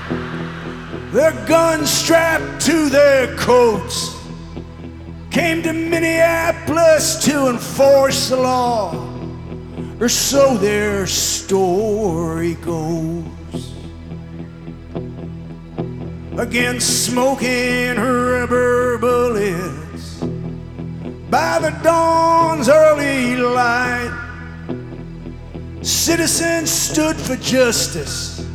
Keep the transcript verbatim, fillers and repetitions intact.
their guns strapped to their coats, came to Minneapolis to enforce the law, or so their story goes. Against smoking rubber bullets by the dawn's early light, citizens stood for justice